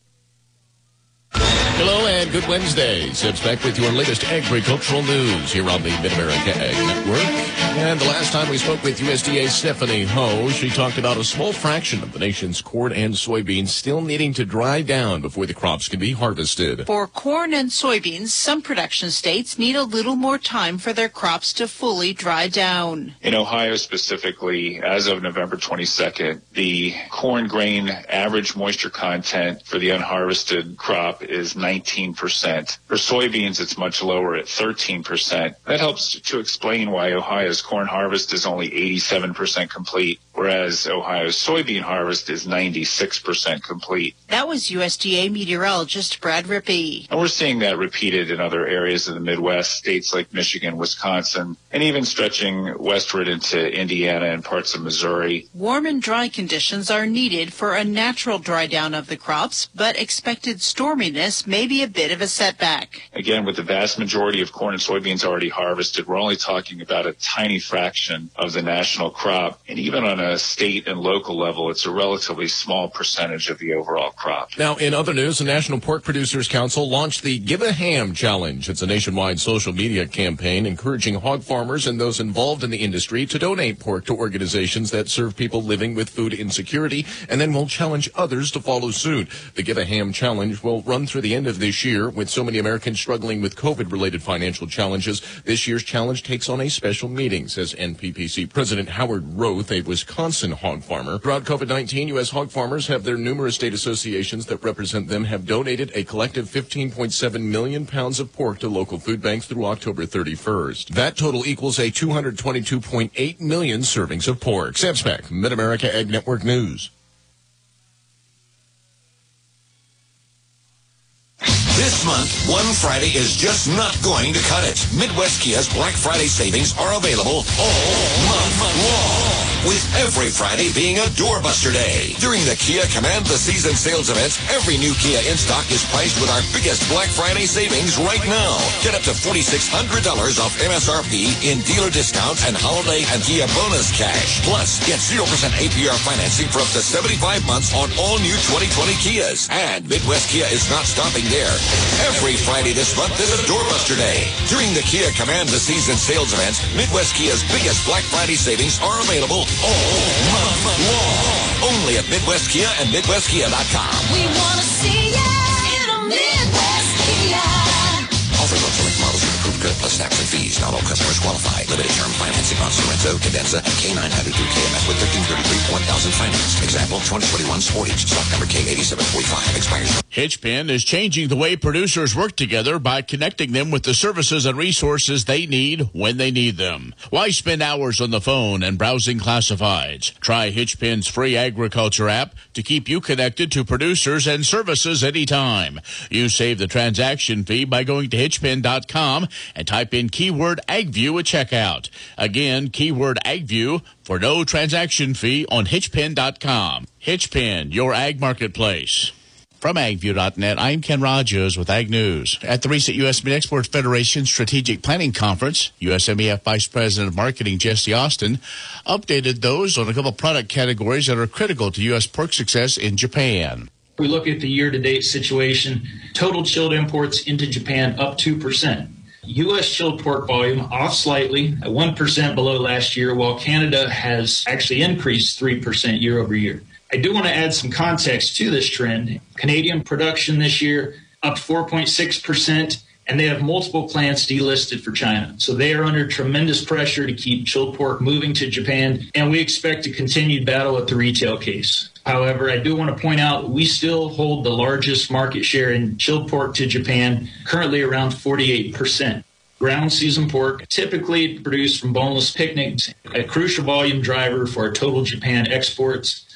Speaker 19: Hello and good Wednesday. Sibs back with your latest agricultural news here on the Mid-America Ag Network. And the last time we spoke with USDA's Stephanie Ho, she talked about a small fraction of the nation's corn and soybeans still needing to dry down before the crops can be harvested.
Speaker 20: For corn and soybeans, some production states need a little more time for their crops to fully dry down.
Speaker 21: In Ohio specifically, as of November 22nd, the corn grain average moisture content for the unharvested crop is 19%. For soybeans, it's much lower at 13%. That helps to explain why Ohio's corn harvest is only 87% complete, whereas Ohio's soybean harvest is 96% complete.
Speaker 20: That was USDA meteorologist Brad Rippey.
Speaker 21: And we're seeing that repeated in other areas of the Midwest, states like Michigan, Wisconsin, and even stretching westward into Indiana and parts of Missouri.
Speaker 20: Warm and dry conditions are needed for a natural dry down of the crops, but expected storminess may be a bit of a setback.
Speaker 21: Again, with the vast majority of corn and soybeans already harvested, we're only talking about a tiny fraction of the national crop. And even on a state and local level, it's a relatively small percentage of the overall crop.
Speaker 19: Now, in other news, the National Pork Producers Council launched the Give a Ham Challenge. It's a nationwide social media campaign encouraging hog farmers and those involved in the industry to donate pork to organizations that serve people living with food insecurity, and then will challenge others to follow suit. The Give a Ham Challenge will run through the end of this year. With so many Americans struggling with COVID-related financial challenges, this year's challenge takes on a special meaning, says NPPC President Howard Roth, a Wisconsin hog farmer. Throughout COVID-19, U.S. hog farmers have their numerous state associations that represent them have donated a collective 15.7 million pounds of pork to local food banks through October 31st. That total equals a 222.8 million servings of pork. Sam Speck, Mid-America Ag Network News.
Speaker 7: This month, one Friday is just not going to cut it. Midwest Kia's Black Friday savings are available all month long, with every Friday being a doorbuster day. During the Kia Command the Season sales events, every new Kia in stock is priced with our biggest Black Friday savings right now. Get up to $4,600 off MSRP in dealer discounts and holiday and Kia bonus cash. Plus, get 0% APR financing for up to 75 months on all new 2020 Kias. And Midwest Kia is not stopping there. Every Friday this month is a doorbuster day. During the Kia Command the Season sales events, Midwest Kia's biggest Black Friday savings are available all month long. Only at Midwest Kia and MidwestKia.com.
Speaker 23: We want to see ya in a Midwest Kia.
Speaker 7: Offers on select models with approved credit plus tax and fees. Not all customers qualify. Limited term financing on Sorrento, Cadenza, and K900 through KMF with 1333 1000 financed. Example, 2021 Sportage. Stock number K8745. Expires.
Speaker 18: Hitchpin is changing the way producers work together by connecting them with the services and resources they need when they need them. Why spend hours on the phone and browsing classifieds? Try Hitchpin's free agriculture app to keep you connected to producers and services anytime. You save the transaction fee by going to hitchpin.com and type in keyword AgView at checkout. Again, keyword AgView for no transaction fee on hitchpin.com. Hitchpin, your ag marketplace. From AgView.net, I'm Ken Rogers with Ag News. At the recent U.S. Meat Export Federation Strategic Planning Conference, USMEF Vice President of Marketing Jesse Austin updated those on a couple product categories that are critical to U.S. pork success in Japan.
Speaker 22: We look at the year-to-date situation, total chilled imports into Japan up 2%. U.S. chilled pork volume off slightly at 1% below last year, while Canada has actually increased 3% year over year. I do want to add some context to this trend. Canadian production this year up 4.6%, and they have multiple plants delisted for China. So they are under tremendous pressure to keep chilled pork moving to Japan, and we expect a continued battle at the retail case. However, I do want to point out we still hold the largest market share in chilled pork to Japan, currently around 48%. Ground season pork, typically produced from boneless picnics, a crucial volume driver for our total Japan exports.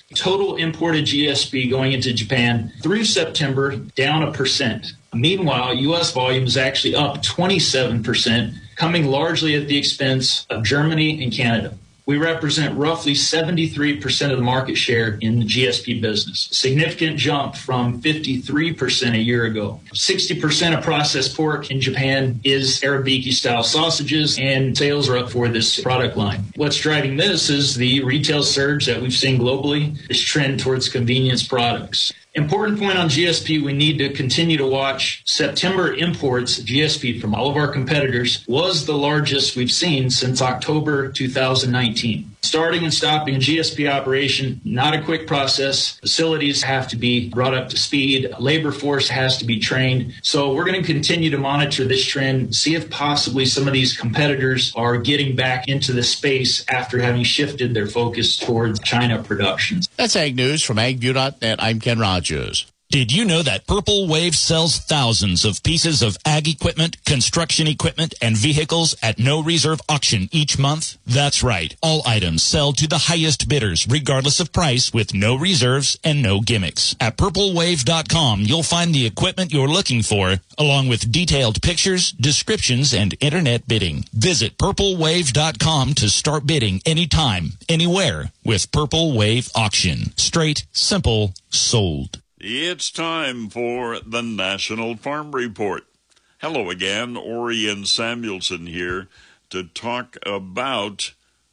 Speaker 22: Total imported GSP going into Japan through September down 1%. Meanwhile, U.S. volume is actually up 27%, coming largely at the expense of Germany and Canada. We represent roughly 73% of the market share in the GSP business, a significant jump from 53% a year ago. 60% of processed pork in Japan is Arabiki-style sausages, and sales are up for this product line. What's driving this is the retail surge that we've seen globally, this trend towards convenience products. Important point on GSP, we need to continue to watch. September imports GSP from all of our competitors was the largest we've seen since October 2019. Starting and stopping a GSP operation, not a quick process. Facilities have to be brought up to speed. Labor force has to be trained. So we're going to continue to monitor this trend, see if possibly some of these competitors are getting back into the space after having shifted their focus towards China productions.
Speaker 18: That's Ag News from AgView.net. I'm Ken Rogers.
Speaker 2: Did you know that Purple Wave sells thousands of pieces of ag equipment, construction equipment, and vehicles at no reserve auction each month? That's right. All items sell to the highest bidders, regardless of price, with no reserves and no gimmicks. At purplewave.com, you'll find the equipment you're looking for, along with detailed pictures, descriptions, and internet bidding. Visit purplewave.com to start bidding anytime, anywhere with Purple Wave Auction. Straight, simple, sold.
Speaker 4: It's time for the National Farm Report. Hello again, Orion Samuelson here to talk about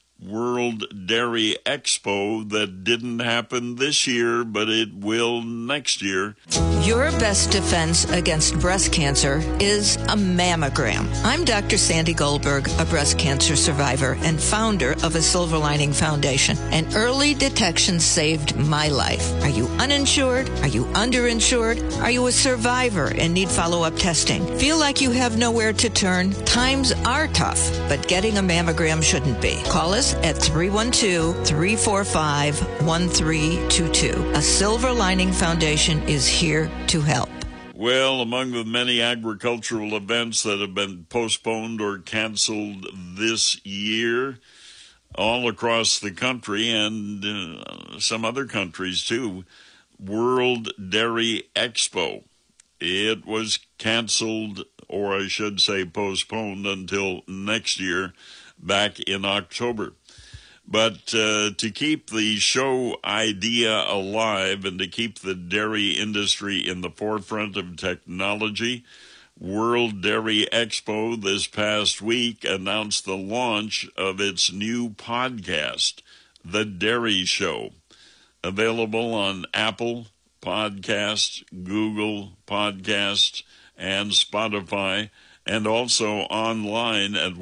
Speaker 4: World Dairy Expo that didn't happen this year, but it will next year.
Speaker 10: Your best defense against breast cancer is a mammogram. I'm Dr. Sandy Goldberg, a breast cancer survivor and founder of a Silver Lining Foundation. And early detection saved my life. Are you uninsured? Are you underinsured? Are you a survivor and need follow-up testing? Feel like you have nowhere to turn? Times are tough, but getting a mammogram shouldn't be. Call us at 312-345-1322. A Silver Lining Foundation is here to help.
Speaker 4: Well, among the many agricultural events that have been postponed or canceled this year, all across the country and some other countries too, World Dairy Expo. It was canceled, or I should say postponed, until next year, back in October. But to keep the show idea alive and to keep the dairy industry in the forefront of technology, World Dairy Expo this past week announced the launch of its new podcast, The Dairy Show, available on Apple Podcasts, Google Podcasts, and Spotify, and also online at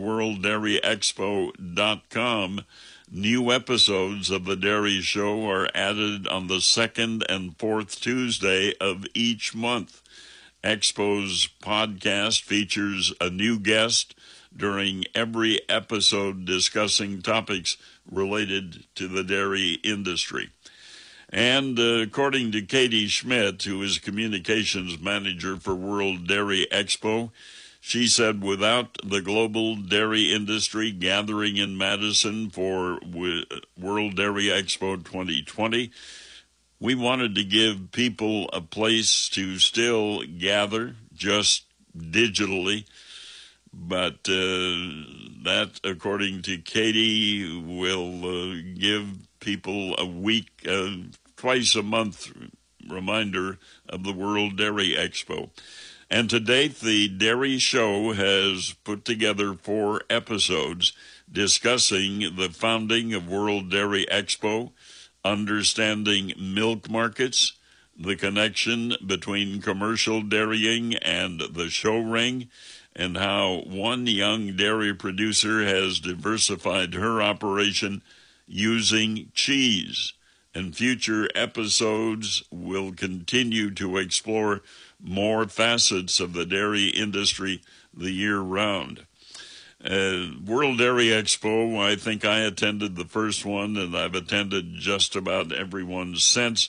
Speaker 4: worlddairyexpo.com. New episodes of The Dairy Show are added on the second and fourth Tuesday of each month. Expo's podcast features a new guest during every episode discussing topics related to the dairy industry. And according to Katie Schmidt, who is communications manager for World Dairy Expo, she said without the global dairy industry gathering in Madison for World Dairy Expo 2020, we wanted to give people a place to still gather, just digitally. But that, according to Katie, will give people a week, twice a month reminder of the World Dairy Expo. And to date, the Dairy Show has put together 4 episodes discussing the founding of World Dairy Expo, understanding milk markets, the connection between commercial dairying and the show ring, and how one young dairy producer has diversified her operation using cheese. And future episodes will continue to explore more facets of the dairy industry the year round. World Dairy Expo, I think I attended the first one, and I've attended just about every one since.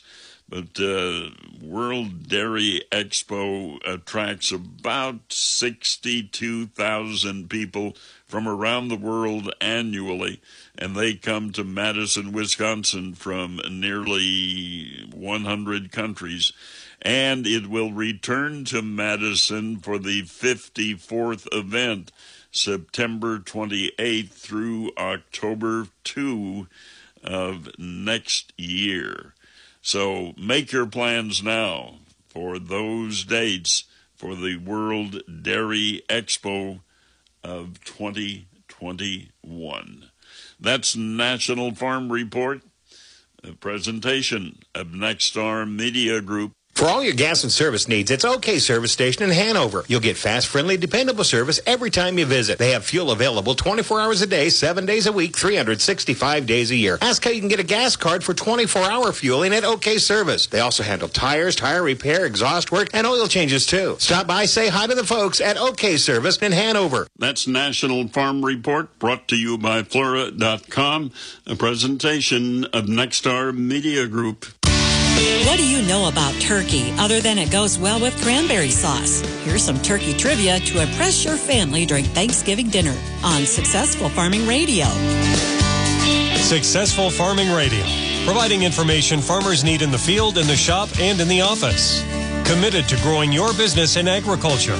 Speaker 4: But World Dairy Expo attracts about 62,000 people from around the world annually, and they come to Madison, Wisconsin from nearly 100 countries. And it will return to Madison for the 54th event, September 28th through October 2 of next year. So make your plans now for those dates for the World Dairy Expo of 2021. That's National Farm Report, a presentation of Nexstar Media Group.
Speaker 3: For all your gas and service needs, it's OK Service Station in Hanover. You'll get fast, friendly, dependable service every time you visit. They have fuel available 24 hours a day, 7 days a week, 365 days a year. Ask how you can get a gas card for 24-hour fueling at OK Service. They also handle tires, tire repair, exhaust work, and oil changes, too. Stop by, say hi to the folks at OK Service in Hanover.
Speaker 4: That's National Farm Report, brought to you by Flora.com, a presentation of Nexstar Media Group.
Speaker 5: What do you know about turkey other than it goes well with cranberry sauce? Here's some turkey trivia to impress your family during Thanksgiving dinner on Successful Farming Radio.
Speaker 8: Successful Farming Radio, providing information farmers need in the field, in the shop, and in the office. Committed to growing your business in agriculture.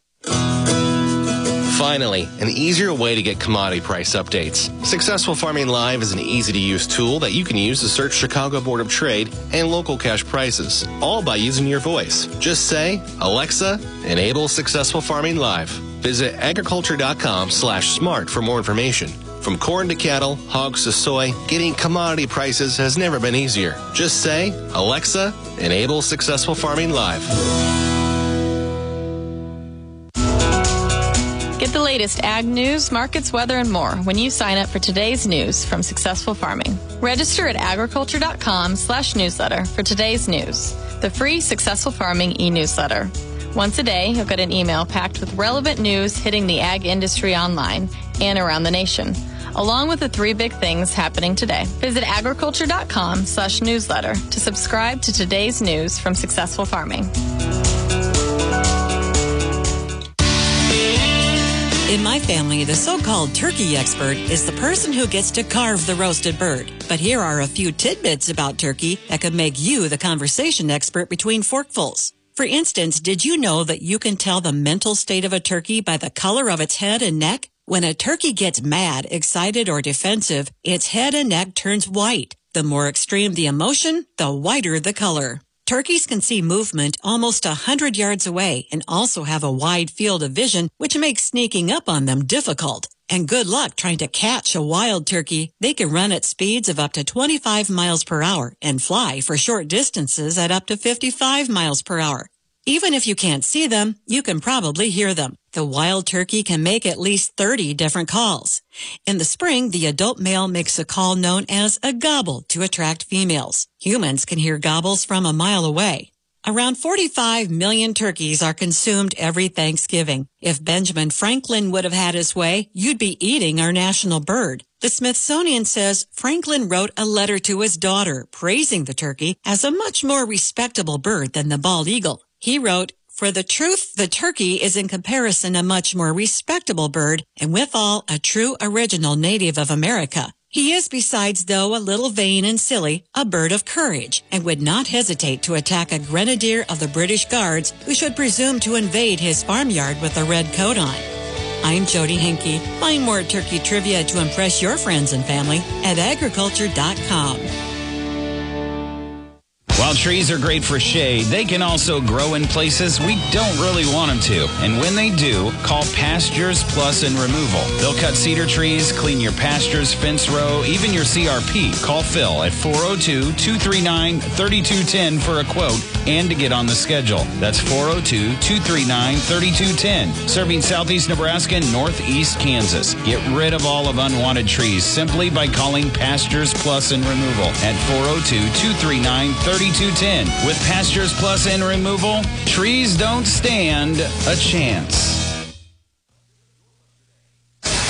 Speaker 9: Finally, an easier way to get commodity price updates. Successful Farming Live is an easy-to-use tool that you can use to search Chicago Board of Trade and local cash prices, all by using your voice. Just say, Alexa, enable Successful Farming Live. Visit agriculture.com/smart for more information. From corn to cattle, hogs to soy, getting commodity prices has never been easier. Just say, Alexa, enable Successful Farming Live.
Speaker 11: Get the latest ag news, markets, weather, and more when you sign up for today's news from Successful Farming. Register at agriculture.com/newsletter for today's news, the free Successful Farming e-newsletter. Once a day, you'll get an email packed with relevant news hitting the ag industry online and around the nation, along with the 3 big things happening today. Visit agriculture.com/newsletter to subscribe to today's news from Successful Farming.
Speaker 5: In my family, the so-called turkey expert is the person who gets to carve the roasted bird. But here are a few tidbits about turkey that could make you the conversation expert between forkfuls. For instance, did you know that you can tell the mental state of a turkey by the color of its head and neck? When a turkey gets mad, excited, or defensive, its head and neck turns white. The more extreme the emotion, the whiter the color. Turkeys can see movement almost 100 yards away and also have a wide field of vision, which makes sneaking up on them difficult. And good luck trying to catch a wild turkey. They can run at speeds of up to 25 miles per hour and fly for short distances at up to 55 miles per hour. Even if you can't see them, you can probably hear them. The wild turkey can make at least 30 different calls. In the spring, the adult male makes a call known as a gobble to attract females. Humans can hear gobbles from a mile away. Around 45 million turkeys are consumed every Thanksgiving. If Benjamin Franklin would have had his way, you'd be eating our national bird. The Smithsonian says Franklin wrote a letter to his daughter praising the turkey as a much more respectable bird than the bald eagle. He wrote, "For the truth, the turkey is in comparison a much more respectable bird, and withal a true original native of America. He is besides, though a little vain and silly, a bird of courage, and would not hesitate to attack a grenadier of the British Guards who should presume to invade his farmyard with a red coat on." I'm Jody Henke. Find more turkey trivia to impress your friends and family at agriculture.com.
Speaker 24: While trees are great for shade, they can also grow in places we don't really want them to. And when they do, call Pastures Plus and Removal. They'll cut cedar trees, clean your pastures, fence row, even your CRP. Call Phil at 402-239-3210 for a quote and to get on the schedule. That's 402-239-3210. Serving southeast Nebraska and northeast Kansas. Get rid of all of unwanted trees simply by calling Pastures Plus and Removal at 402-239-3210. With Pastures Plus and Removal, trees don't stand a chance.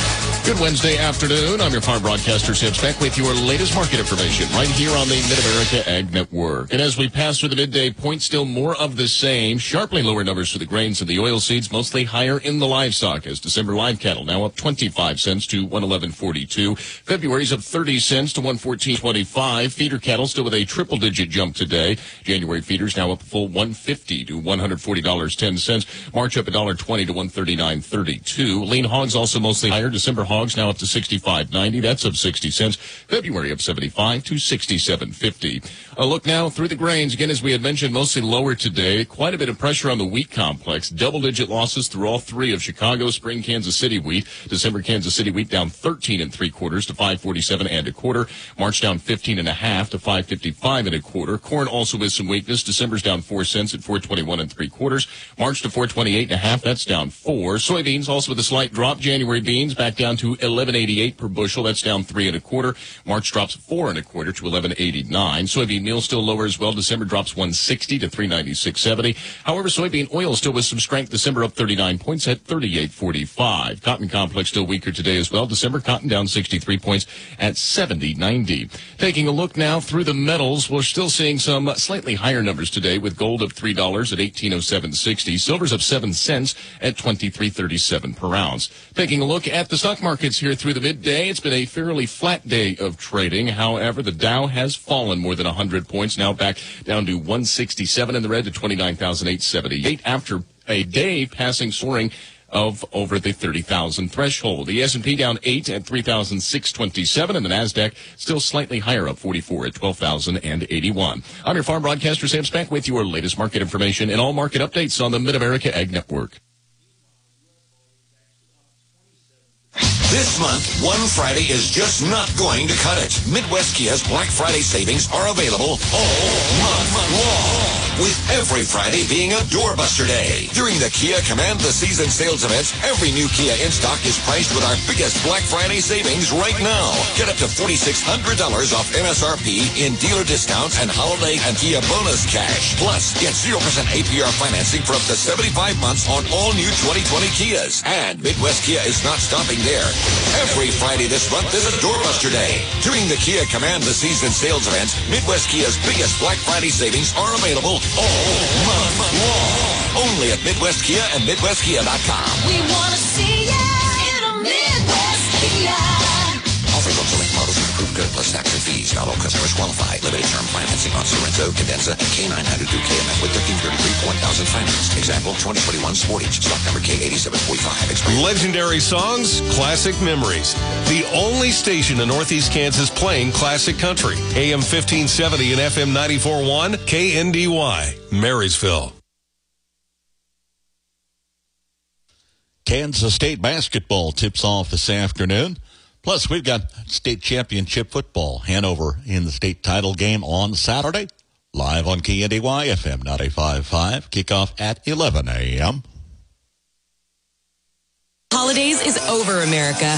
Speaker 19: Good Wednesday afternoon. I'm your farm broadcaster, Sam Speck, with your latest market information right here on the Mid-America Ag Network. And as we pass through the midday point, still more of the same. Sharply lower numbers for the grains and the oil seeds, mostly higher in the livestock, as December live cattle now up 25 cents to $111.42. February's up 30 cents to $114.25. Feeder cattle still with a triple-digit jump today. January feeders now up a full $150 to $140.10. March up $1.20 to $139.32. Lean hogs also mostly higher. December hogs now up to $65.90. That's up 60 cents. February up 75 to $67.50. A look now through the grains. Again, as we had mentioned, mostly lower today. Quite a bit of pressure on the wheat complex. Double-digit losses through all three of Chicago, spring Kansas City wheat. December Kansas City wheat down 13 3/4 to 5.47 1/4. March down 15 1/2 to 5.55 1/4. Corn also with some weakness. December's down 4 cents at 4.21 3/4. March to 4.28 1/2. That's down 4. Soybeans also with a slight drop. January beans back down to $11.88 per bushel. That's down 3 1/4. March drops 4 1/4 to $11.89. Soybean meal still lower as well. December drops 160 to 396.70. However, soybean oil still with some strength. December up 39 points at 38.45. Cotton complex still weaker today as well. December cotton down 63 points at 70.90. Taking a look now through the metals, we're still seeing some slightly higher numbers today, with gold up $3 at $18.0760. Silver's up 7 cents at $23.37 per ounce. Taking a look at the stock markets here through the midday, it's been a fairly flat day of trading. However, the Dow has fallen more than 100 points, now back down to 167 in the red to 29,878 after a day passing soaring of over the 30,000 threshold. The S&P down 8 at 3,627, and the NASDAQ still slightly higher, up 44 at 12,081. I'm your farm broadcaster, Sam Speck, with your latest market information and all market updates on the Mid-America Ag Network.
Speaker 7: This month, one Friday is just not going to cut it. Midwest Kia's Black Friday savings are available all month long, with every Friday being a doorbuster day. During the Kia Command the Season sales events, every new Kia in stock is priced with our biggest Black Friday savings right now. Get up to $4,600 off MSRP in dealer discounts and holiday and Kia bonus cash. Plus, get 0% APR financing for up to 75 months on all new 2020 Kias. And Midwest Kia is not stopping there. Every Friday this month is a doorbuster day. During the Kia Command the Season sales events, Midwest Kia's biggest Black Friday savings are available all month long. Only at Midwest Kia and MidwestKia.com.
Speaker 23: We want to see ya in a Midwest Kia.
Speaker 7: Offers on select models with approved good plus tax and fees. Not all customers qualify. Limited term financing on Sorrento, Cadenza, and K900 through KMF with 1333.1000 finance. Example, 2021 Sportage. Stock number K8745.
Speaker 1: Legendary songs, classic memories. The only station in Northeast Kansas playing classic country. AM 1570 and FM 94.1 KNDY, Marysville.
Speaker 2: Kansas State basketball tips off this afternoon. Plus, we've got state championship football. Hanover in the state title game on Saturday. Live on KNDY FM 95.5. Kickoff at 11 a.m.
Speaker 6: Holidays is over, America.